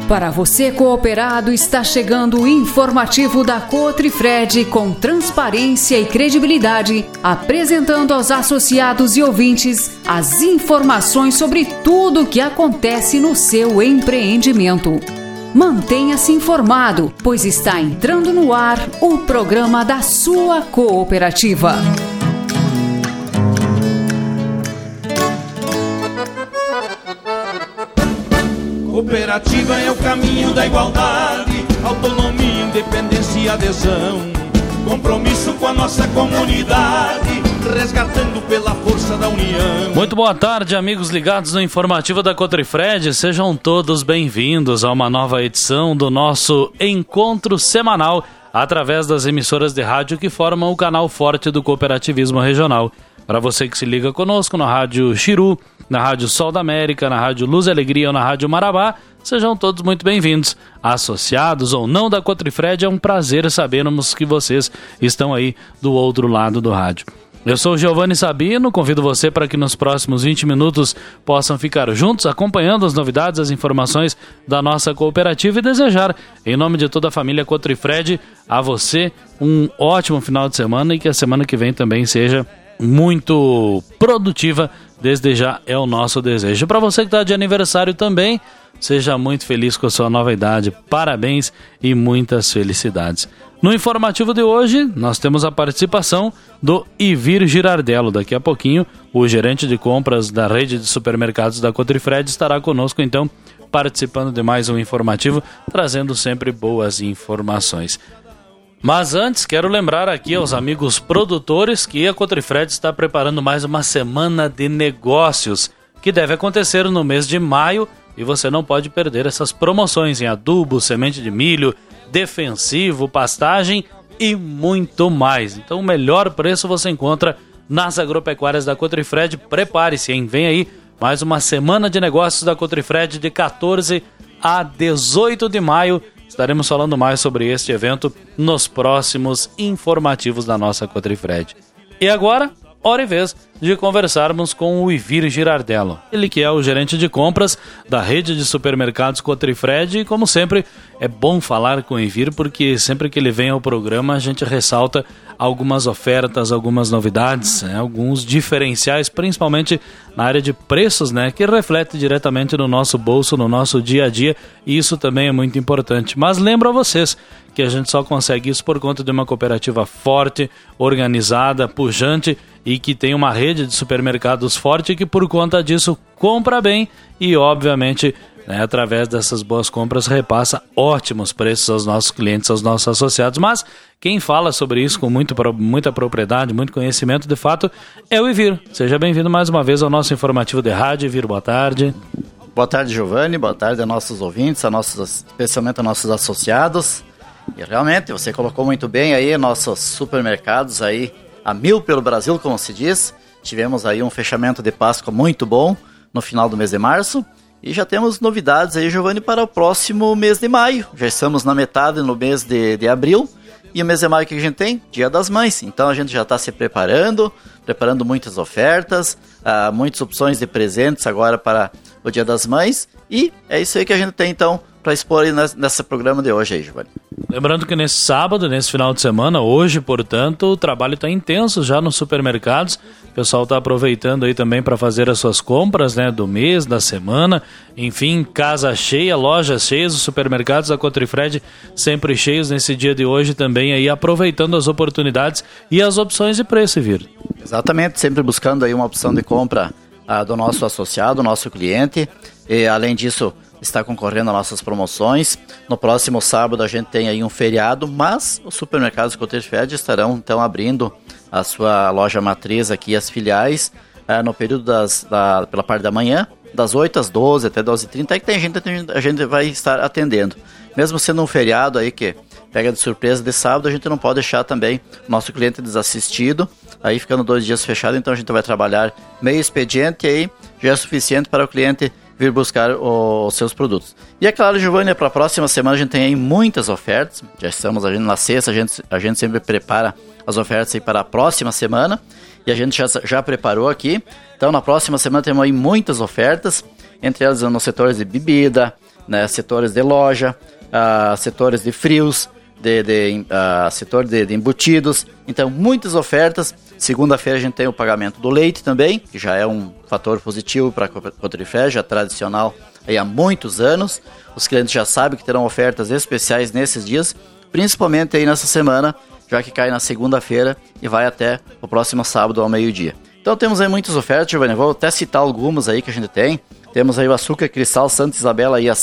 Para você cooperado, está chegando o informativo da Cotrifred com transparência e credibilidade, apresentando aos associados e ouvintes as informações sobre tudo o que acontece no seu empreendimento. Mantenha-se informado, pois está entrando no ar o programa da sua cooperativa. Cooperativa é o caminho da igualdade, autonomia, independência e adesão. Compromisso com a nossa comunidade, resgatando pela força da união. Muito boa tarde, amigos ligados no informativo da Cotrifred. Sejam todos bem-vindos a uma nova edição do nosso encontro semanal através das emissoras de rádio que formam o canal forte do cooperativismo regional. Para você que se liga conosco na Rádio Xiru, na Rádio Sol da América, na Rádio Luz e Alegria ou na Rádio Marabá, sejam todos muito bem-vindos. Associados ou não da Cotrifred, é um prazer sabermos que vocês estão aí do outro lado do rádio. Eu sou o Giovanni Sabino, convido você para que nos próximos 20 minutos possam ficar juntos, acompanhando as novidades, as informações da nossa cooperativa e desejar, em nome de toda a família Cotrifred, a você um ótimo final de semana e que a semana que vem também seja muito produtiva, desde já é o nosso desejo. Para você que está de aniversário também, seja muito feliz com a sua nova idade, parabéns e muitas felicidades. No informativo de hoje, nós temos a participação do Ivir Girardello. Daqui a pouquinho, o gerente de compras da rede de supermercados da Cotrifred estará conosco, então, participando de mais um informativo, trazendo sempre boas informações. Mas antes, quero lembrar aqui aos amigos produtores que a Cotrifred está preparando mais uma semana de negócios, que deve acontecer no mês de maio, e você não pode perder essas promoções em adubo, semente de milho, defensivo, pastagem e muito mais. Então o melhor preço você encontra nas agropecuárias da Cotrifred. Prepare-se, hein? Vem aí mais uma semana de negócios da Cotrifred de 14 a 18 de maio. Estaremos falando mais sobre este evento nos próximos informativos da nossa Cotrifred. E agora, hora e vez de conversarmos com o Ivir Girardello. Ele que é o gerente de compras da rede de supermercados Cotrifred. E como sempre, é bom falar com o Ivir, porque sempre que ele vem ao programa a gente ressalta algumas ofertas, algumas novidades, alguns diferenciais, principalmente na área de preços, que reflete diretamente no nosso bolso, no nosso dia a dia, e isso também é muito importante. Mas lembro a vocês que a gente só consegue isso por conta de uma cooperativa forte, organizada, pujante e que tem uma rede de supermercados forte e que por conta disso compra bem e obviamente através dessas boas compras repassa ótimos preços aos nossos clientes, aos nossos associados. Mas quem fala sobre isso com muita propriedade, muito conhecimento de fato é o Ivir. Seja bem-vindo mais uma vez ao nosso informativo de rádio. Ivir, boa tarde. Boa tarde, Giovanni, boa tarde a nossos ouvintes, especialmente a nossos associados. E realmente você colocou muito bem aí nossos supermercados aí a 1000 pelo Brasil, como se diz. Tivemos aí um fechamento de Páscoa muito bom no final do mês de março. E já temos novidades aí, Giovanni, para o próximo mês de maio. Já estamos na metade no mês de abril. E o mês de maio que a gente tem? Dia das Mães. Então a gente já está se preparando muitas ofertas, muitas opções de presentes agora para o Dia das Mães. E é isso aí que a gente tem então para expor aí nesse programa de hoje aí, Giovanni. Lembrando que nesse sábado, nesse final de semana, hoje, portanto, o trabalho está intenso já nos supermercados. O pessoal está aproveitando aí também para fazer as suas compras, do mês, da semana. Enfim, casa cheia, lojas cheias, os supermercados da Cotrifred sempre cheios nesse dia de hoje também, aí aproveitando as oportunidades e as opções de preço, Vir. Exatamente, sempre buscando aí uma opção de compra do nosso associado, nosso cliente. E além disso, está concorrendo a nossas promoções. No próximo sábado a gente tem aí um feriado, mas os supermercados Cotrifred estarão então abrindo a sua loja matriz aqui, as filiais, no período pela parte da manhã, das 8 às 12 até 12h30, aí que a gente vai estar atendendo. Mesmo sendo um feriado aí que pega de surpresa de sábado, a gente não pode deixar também o nosso cliente desassistido, aí ficando 2 dias fechado, então a gente vai trabalhar meio expediente e aí já é suficiente para o cliente vir buscar os seus produtos. E é claro, Giovanni, para a próxima semana a gente tem aí muitas ofertas, já estamos na sexta, a gente sempre prepara as ofertas aí para a próxima semana, e a gente já preparou aqui. Então na próxima semana temos aí muitas ofertas, entre elas nos setores de bebida, né, setores de loja, setores de frios, setor de embutidos. Então, muitas ofertas. Segunda-feira a gente tem o pagamento do leite também, que já é um fator positivo para a Cotrifred, já tradicional aí há muitos anos. Os clientes já sabem que terão ofertas especiais nesses dias, principalmente aí nessa semana, já que cai na segunda-feira e vai até o próximo sábado ao meio-dia. Então temos aí muitas ofertas, Giovanni, vou até citar algumas aí que a gente tem. Temos aí o açúcar cristal Santa Isabela aí a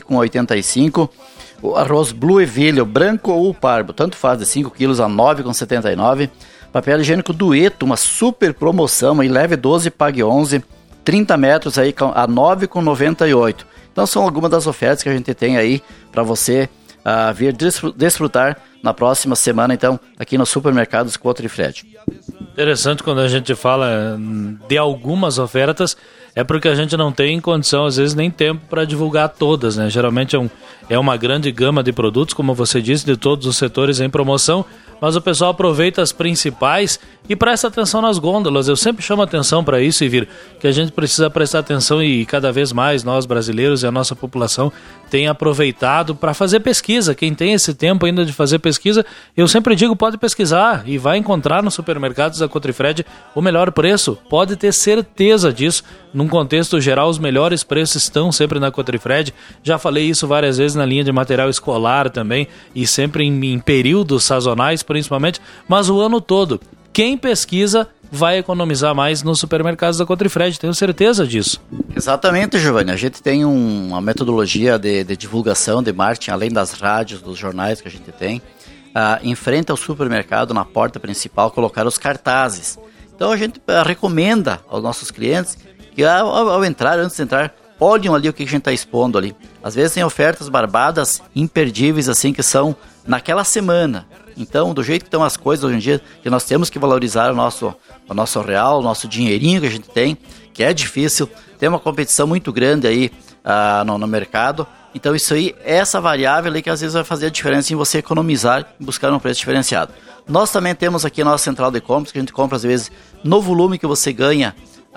7,85. O arroz Blue Evilha, branco ou pardo, tanto faz, de 5 quilos a 9,79. Papel higiênico Dueto, uma super promoção aí, leve 12, pague 11. 30 metros aí a 9,98. Então são algumas das ofertas que a gente tem aí para você vir desfrutar na próxima semana, então, aqui nos supermercados Cotrifred. Interessante quando a gente fala de algumas ofertas, é porque a gente não tem condição, às vezes, nem tempo para divulgar todas, né? Geralmente é uma grande gama de produtos, como você disse, de todos os setores em promoção, mas o pessoal aproveita as principais e presta atenção nas gôndolas. Eu sempre chamo atenção para isso, Ivir, que a gente precisa prestar atenção e cada vez mais nós brasileiros e a nossa população tem aproveitado para fazer pesquisa. Quem tem esse tempo ainda de fazer pesquisa, eu sempre digo, pode pesquisar e vai encontrar nos supermercados da Cotrifred o melhor preço. Pode ter certeza disso. Num contexto geral, os melhores preços estão sempre na Cotrifred. Já falei isso várias vezes na linha de material escolar também e sempre em períodos sazonais principalmente, mas o ano todo. Quem pesquisa vai economizar mais nos supermercados da Cotrifred, tenho certeza disso. Exatamente, Giovanni. A gente tem uma metodologia de divulgação, de marketing, além das rádios, dos jornais que a gente tem. Em frente ao supermercado, na porta principal, colocar os cartazes. Então a gente recomenda aos nossos clientes que ao entrar, antes de entrar, olhem ali o que a gente está expondo ali. Às vezes tem ofertas barbadas, imperdíveis, assim, que são naquela semana. Então, do jeito que estão as coisas hoje em dia, que nós temos que valorizar o nosso real, o nosso dinheirinho que a gente tem, que é difícil, tem uma competição muito grande aí no mercado. Então, isso aí, essa variável aí que às vezes vai fazer a diferença em você economizar e buscar um preço diferenciado. Nós também temos aqui a nossa central de compras, que a gente compra às vezes no volume que você ganha,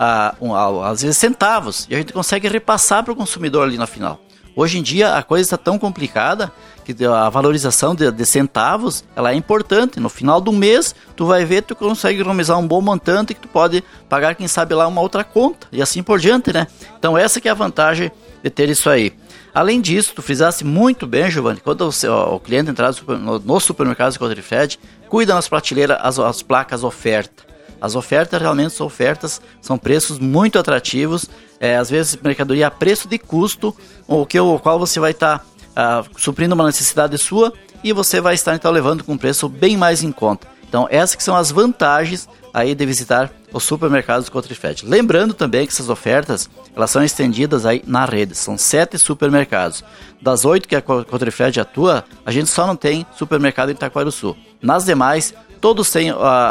às vezes centavos, e a gente consegue repassar para o consumidor ali na final. Hoje em dia a coisa está tão complicada que a valorização de centavos ela é importante. No final do mês tu vai ver, tu consegue economizar um bom montante que tu pode pagar, quem sabe lá, uma outra conta e assim por diante, né? Então essa que é a vantagem de ter isso aí. Além disso, tu frisasse muito bem, Giovanni, quando o cliente entrar no supermercado de Cotrifred, cuida nas prateleiras as placas oferta. As ofertas realmente são ofertas, são preços muito atrativos, às vezes mercadoria a preço de custo, o qual você vai estar suprindo uma necessidade sua e você vai estar então levando com um preço bem mais em conta. Então essas que são as vantagens aí de visitar os supermercados Cotrifred. Lembrando também que essas ofertas elas são estendidas aí na rede, são 7 supermercados. Das 8 que a Cotrifred atua, a gente só não tem supermercado em Itaquaruçu. Nas demais, todos têm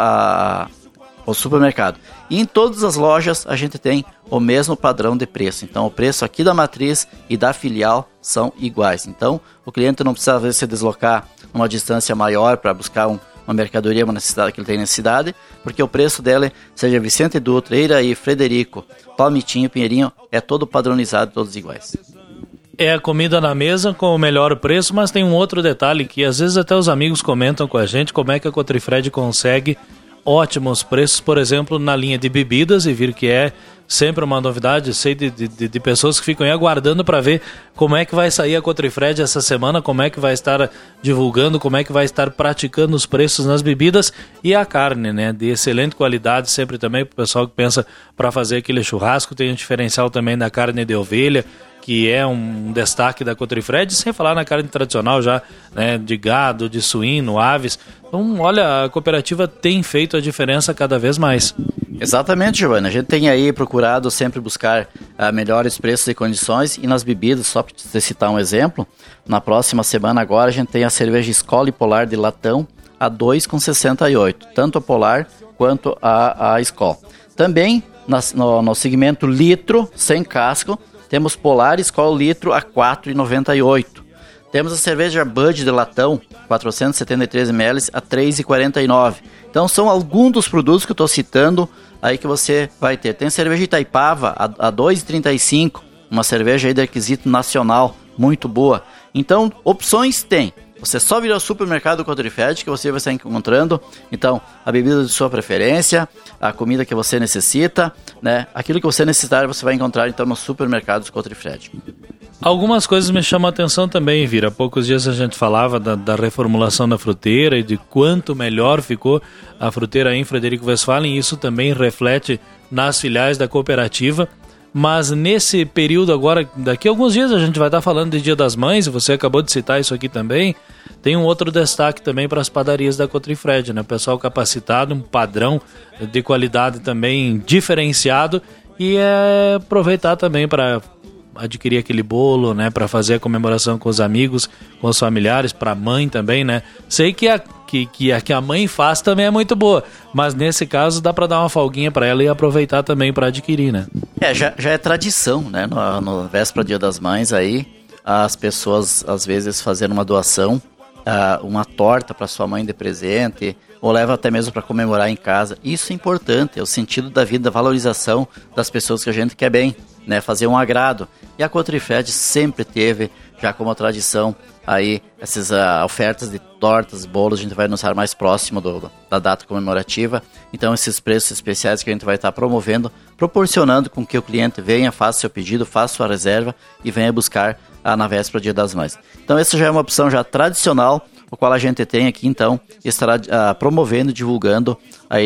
o supermercado. E em todas as lojas a gente tem o mesmo padrão de preço. Então o preço aqui da matriz e da filial são iguais. Então o cliente não precisa às vezes se deslocar uma distância maior para buscar uma mercadoria, uma necessidade que ele tem necessidade, porque o preço dela, seja Vicente Dutra, Iraí, Frederico, Palmitinho, Pinheirinho, é todo padronizado, todos iguais. É a comida na mesa com o melhor preço, mas tem um outro detalhe que às vezes até os amigos comentam com a gente, como é que a Cotrifred consegue ótimos preços, por exemplo, na linha de bebidas, e vir que é sempre uma novidade. Sei de pessoas que ficam aí aguardando para ver como é que vai sair a Cotrifred essa semana, como é que vai estar divulgando, como é que vai estar praticando os preços nas bebidas e a carne, né, de excelente qualidade, sempre também para o pessoal que pensa para fazer aquele churrasco. Tem um diferencial também da carne de ovelha, que é um destaque da Cotrifred, sem falar na carne tradicional já, né, de gado, de suíno, aves. Então, olha, a cooperativa tem feito a diferença cada vez mais. Exatamente, Giovanni. A gente tem aí procurado sempre buscar melhores preços e condições, e nas bebidas, só para te citar um exemplo, na próxima semana agora a gente tem a cerveja Skol Polar de latão a R$ 2,68, tanto a Polar quanto a Skol. Também no segmento litro, sem casco, temos Polar Skol litro a R$ 4,98. Temos a cerveja Bud de latão, 473 ml, a R$ 3,49. Então são alguns dos produtos que eu estou citando aí que você vai ter. Tem cerveja Itaipava a R$ 2,35, uma cerveja aí de requisito nacional, muito boa. Então, opções tem. Você só vira ao supermercado Cotrifred que você vai estar encontrando, então, a bebida de sua preferência, a comida que você necessita, né? Aquilo que você necessitar você vai encontrar, então, nos supermercados Cotrifred. Algumas coisas me chamam a atenção também, Vira. Há poucos dias a gente falava da reformulação da fruteira e de quanto melhor ficou a fruteira em Frederico Westphalen. Isso também reflete nas filiais da cooperativa. Mas nesse período agora, daqui a alguns dias a gente vai estar falando de Dia das Mães, você acabou de citar isso aqui também. Tem um outro destaque também para as padarias da Cotrifred, né? Pessoal capacitado, um padrão de qualidade também diferenciado, e aproveitar também para adquirir aquele bolo, né? Para fazer a comemoração com os amigos, com os familiares, para a mãe também, né? Sei que a que a mãe faz também é muito boa, mas nesse caso dá para dar uma folguinha para ela e aproveitar também para adquirir, né? Já é tradição, né? No véspera Dia das Mães aí, as pessoas às vezes fazendo uma doação, uma torta para sua mãe de presente, ou leva até mesmo para comemorar em casa. Isso é importante, é o sentido da vida, a valorização das pessoas que a gente quer bem, né? Fazer um agrado. E a Cotrifred sempre teve, já como tradição, aí essas ofertas de tortas, bolos, a gente vai anunciar mais próximo da data comemorativa. Então esses preços especiais que a gente vai estar promovendo, proporcionando com que o cliente venha, faça seu pedido, faça sua reserva e venha buscar na véspera do Dia das Mães. Então essa já é uma opção já tradicional, o qual a gente tem aqui, então, estará promovendo e divulgando aí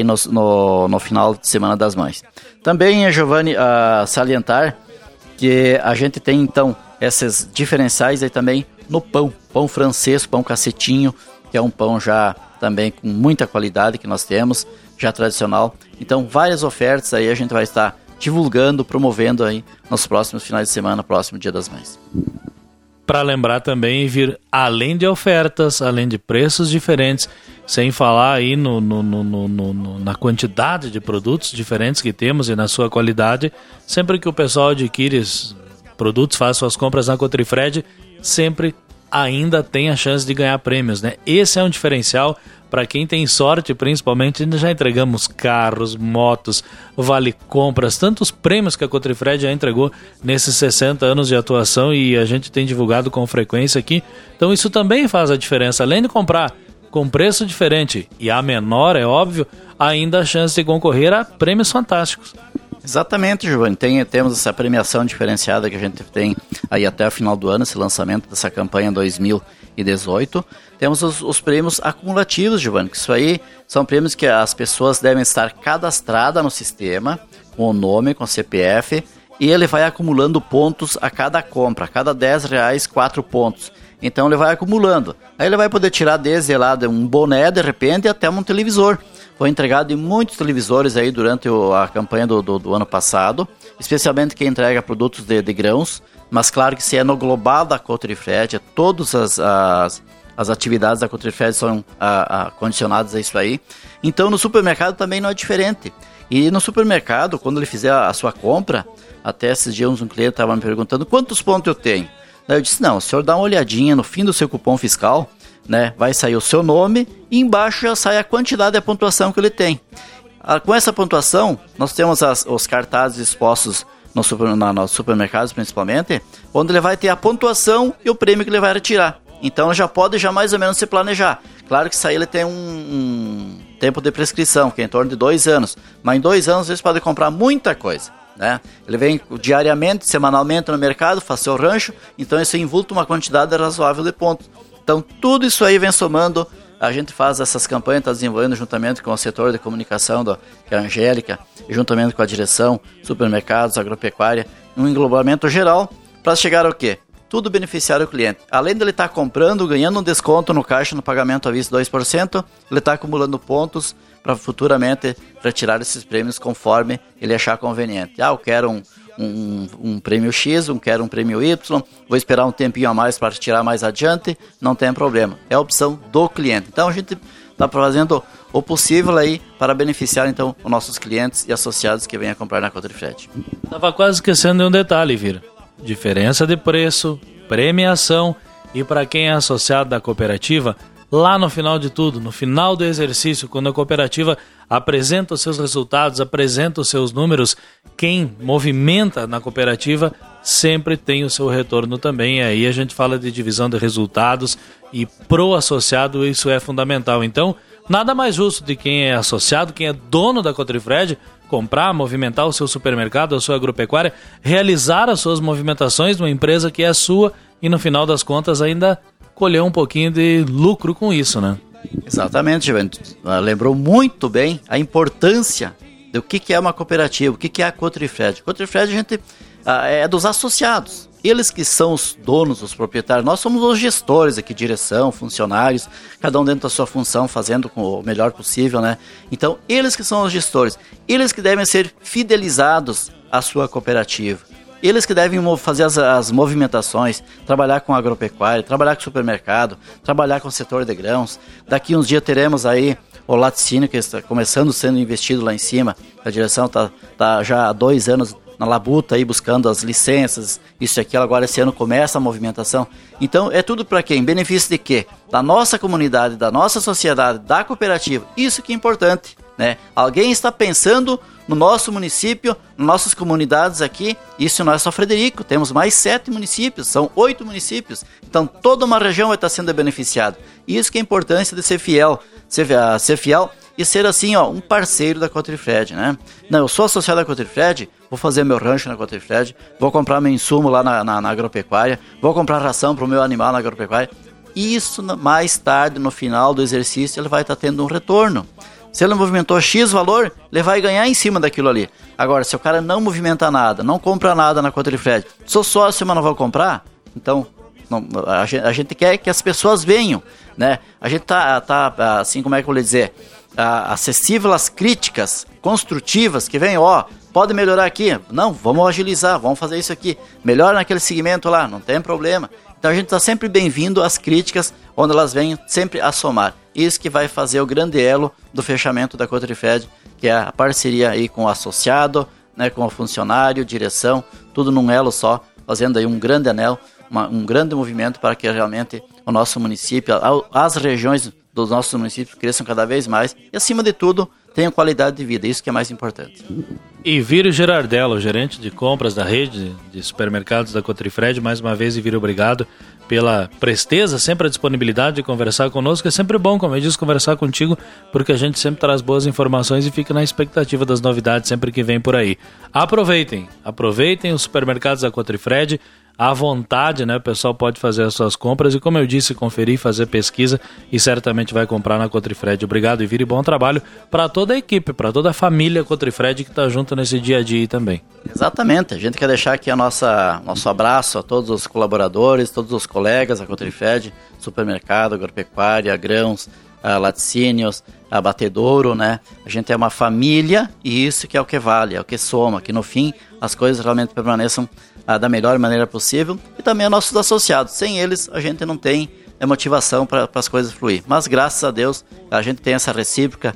no final de Semana das Mães. Também, Giovanni, salientar que a gente tem, então, esses diferenciais aí também no pão francês, pão cacetinho, que é um pão já também com muita qualidade que nós temos, já tradicional. Então, várias ofertas aí a gente vai estar divulgando, promovendo aí nos próximos finais de semana, próximo Dia das Mães. Para lembrar também, vir além de ofertas, além de preços diferentes, sem falar aí na quantidade de produtos diferentes que temos e na sua qualidade, sempre que o pessoal adquire produtos, faz suas compras na Cotrifred, sempre ainda tem a chance de ganhar prêmios, né? Esse é um diferencial para quem tem sorte, principalmente. Já entregamos carros, motos, vale compras, tantos prêmios que a Cotrifred já entregou nesses 60 anos de atuação e a gente tem divulgado com frequência aqui. Então isso também faz a diferença, além de comprar com preço diferente e a menor, é óbvio, ainda a chance de concorrer a prêmios fantásticos. Exatamente, Giovanni. Temos essa premiação diferenciada que a gente tem aí até o final do ano, esse lançamento dessa campanha 2018. Temos os prêmios acumulativos, Giovanni, que isso aí são prêmios que as pessoas devem estar cadastradas no sistema, com o nome, com o CPF, e ele vai acumulando pontos a cada compra, a cada R$10, 4 pontos. Então ele vai acumulando. Aí ele vai poder tirar desde lá de um boné, de repente, até um televisor. Foi entregado em muitos televisores aí durante a campanha do ano passado, especialmente quem entrega produtos de grãos, mas claro que se é no global da Cotrifred, todas as atividades da Cotrifred são condicionadas a isso aí. Então no supermercado também não é diferente. E no supermercado, quando ele fizer a sua compra, até esses dias um cliente estava me perguntando quantos pontos eu tenho. Daí eu disse, não, o senhor dá uma olhadinha no fim do seu cupom fiscal, né, vai sair o seu nome e embaixo já sai a quantidade e a pontuação que ele tem. Com essa pontuação, nós temos os cartazes expostos nos supermercados principalmente, onde ele vai ter a pontuação e o prêmio que ele vai retirar. Então já pode mais ou menos se planejar. Claro que isso aí ele tem um tempo de prescrição, que é em torno de 2 anos. Mas em 2 anos vocês podem comprar muita coisa, né? Ele vem diariamente, semanalmente no mercado, faz seu rancho, então isso invulta uma quantidade razoável de pontos. Então tudo isso aí vem somando, a gente faz essas campanhas, está desenvolvendo juntamente com o setor de comunicação, que é a Angélica, e juntamente com a direção, supermercados, agropecuária, um englobamento geral, para chegar ao quê? Tudo beneficiar o cliente. Além dele estar comprando, ganhando um desconto no caixa no pagamento à vista 2%, ele está acumulando pontos para futuramente retirar esses prêmios conforme ele achar conveniente. Eu quero um prêmio X, quero um prêmio Y, vou esperar um tempinho a mais para tirar mais adiante, não tem problema. É a opção do cliente. Então a gente está fazendo o possível aí para beneficiar então os nossos clientes e associados que venham comprar na Cotrifred. Estava quase esquecendo de um detalhe, Vira. Diferença de preço, premiação e para quem é associado da cooperativa, lá no final de tudo, no final do exercício, quando a cooperativa apresenta os seus resultados, apresenta os seus números, quem movimenta na cooperativa sempre tem o seu retorno também. Aí a gente fala de divisão de resultados e pro associado isso é fundamental. Então, nada mais justo de quem é associado, quem é dono da Cotrifred, comprar, movimentar o seu supermercado, a sua agropecuária, realizar as suas movimentações numa empresa que é sua e no final das contas ainda colher um pouquinho de lucro com isso, né? Exatamente, Juventus. Lembrou muito bem a importância do que é uma cooperativa, o que é a Cotrifred. Cotrifred, a gente é dos associados. Eles que são os donos, os proprietários. Nós somos os gestores aqui, direção, funcionários, cada um dentro da sua função, fazendo com o melhor possível, né? Então, eles que são os gestores. Eles que devem ser fidelizados à sua cooperativa. Eles que devem fazer as movimentações, trabalhar com agropecuária, trabalhar com supermercado, trabalhar com o setor de grãos. Daqui uns dias teremos aí o laticínio que está começando sendo investido lá em cima. A direção está já há 2 anos na labuta aí buscando as licenças, isso e aquilo. Agora esse ano começa a movimentação. Então é tudo para quem? Em benefício de quê? Da nossa comunidade, da nossa sociedade, da cooperativa. Isso que é importante, né? Alguém está pensando no nosso município, nas nossas comunidades aqui. Isso não é só Frederico, temos mais 7 municípios, são 8 municípios. Então toda uma região vai estar sendo beneficiada. Isso que é a importância de ser fiel, ser fiel e ser assim, ó, um parceiro da Cotrifred, né? Não, eu sou associado à Cotrifred, vou fazer meu rancho na Cotrifred, vou comprar meu insumo lá na agropecuária, vou comprar ração para o meu animal na agropecuária. Isso mais tarde, no final do exercício, ele vai estar tendo um retorno. Se ele movimentou X valor, ele vai ganhar em cima daquilo ali. Agora, se o cara não movimenta nada, não compra nada na Cotrifred, sou sócio, mas não vou comprar, então não, a gente quer que as pessoas venham, né? A gente tá assim, como é que eu vou dizer, acessível às críticas construtivas que vem, pode melhorar aqui, não, vamos agilizar, vamos fazer isso aqui, melhor naquele segmento lá, não tem problema. Então a gente está sempre bem-vindo às críticas, onde elas vêm sempre a somar. Isso que vai fazer o grande elo do fechamento da Cotrifred, que é a parceria aí com o associado, né, com o funcionário, direção, tudo num elo só, fazendo aí um grande anel, um grande movimento para que realmente o nosso município, as regiões dos nossos municípios cresçam cada vez mais e, acima de tudo, tenham qualidade de vida. Isso que é mais importante. Ivírio Gerardello, gerente de compras da rede de supermercados da Cotrifred, mais uma vez, Ivírio, obrigado pela presteza, sempre a disponibilidade de conversar conosco. É sempre bom, como eu disse, conversar contigo, porque a gente sempre traz boas informações e fica na expectativa das novidades sempre que vem por aí. Aproveitem os supermercados da Cotrifred, à vontade, né? O pessoal pode fazer as suas compras e, como eu disse, conferir, fazer pesquisa e certamente vai comprar na Cotrifred. Obrigado, Ivírio, e bom trabalho para toda a equipe, para toda a família Cotrifred que está junto nesse dia a dia aí também. Exatamente, a gente quer deixar aqui nosso abraço a todos os colaboradores, todos os colegas da Cotrifred, supermercado, agropecuária, grãos, laticínios, abatedouro, né? A gente é uma família e isso que é o que vale, é o que soma, que no fim as coisas realmente permaneçam da melhor maneira possível, e também a nossos associados. Sem eles a gente não tem motivação para as coisas fluir, mas graças a Deus a gente tem essa recíproca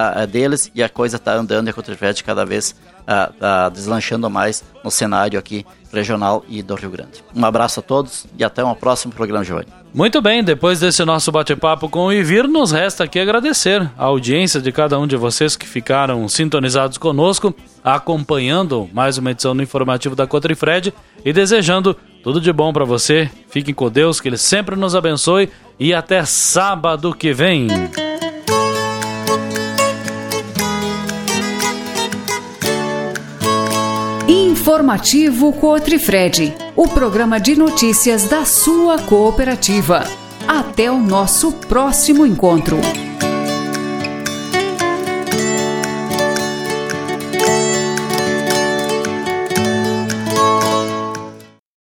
deles e a coisa está andando e a Cotrifred cada vez deslanchando mais no cenário aqui regional e do Rio Grande. Um abraço a todos e até um próximo programa, Giovanni. Muito bem, depois desse nosso bate-papo com o Ivírio, nos resta aqui agradecer a audiência de cada um de vocês que ficaram sintonizados conosco, acompanhando mais uma edição do Informativo da Cotrifred e desejando tudo de bom para você. Fiquem com Deus, que Ele sempre nos abençoe e até sábado que vem. Informativo Cotrifred, o programa de notícias da sua cooperativa. Até o nosso próximo encontro.